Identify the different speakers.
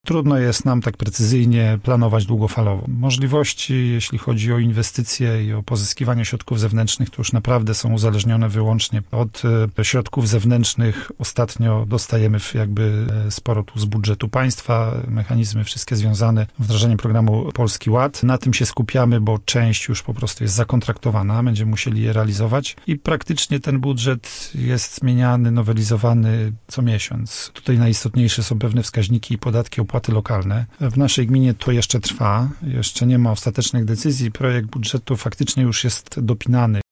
Speaker 1: trudno jest nam tak precyzyjnie planować długofalowo. Możliwości, jeśli chodzi o inwestycje i o pozyskiwanie środków zewnętrznych, to już naprawdę są uzależnione wyłącznie od środków zewnętrznych. Ostatnio dostajemy jakby sporo tu z budżetu państwa, mechanizmy wszystkie związane z wdrażaniem programu Polski Ład. Na tym się skupiamy, bo część już po prostu jest zakontraktowana, będziemy musieli je realizować i praktycznie ten budżet jest zmieniany, nowelizowany co miesiąc. Tutaj najistotniejsze są pewne wskaźniki i podatki, opłaty lokalne. W naszej gminie to jeszcze trwa, jeszcze nie ma ostatecznych decyzji. Projekt budżetu faktycznie już jest dopinany.